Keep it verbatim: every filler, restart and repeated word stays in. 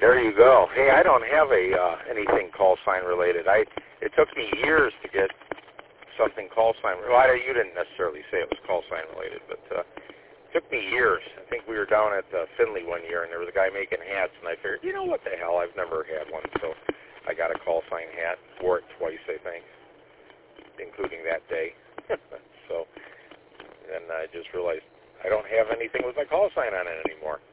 There you go. Hey, I don't have a uh, anything call sign related. I it took me years to get something call sign. Well, I, you didn't necessarily say it was call sign related, but uh, it took me years. I think we were down at uh, Finley one year, and there was a guy making hats, and I figured, you know what the hell? I've never had one, so I got a call sign hat. Wore it twice, I think, including that day. So then I just realized I don't have anything with my call sign on it anymore.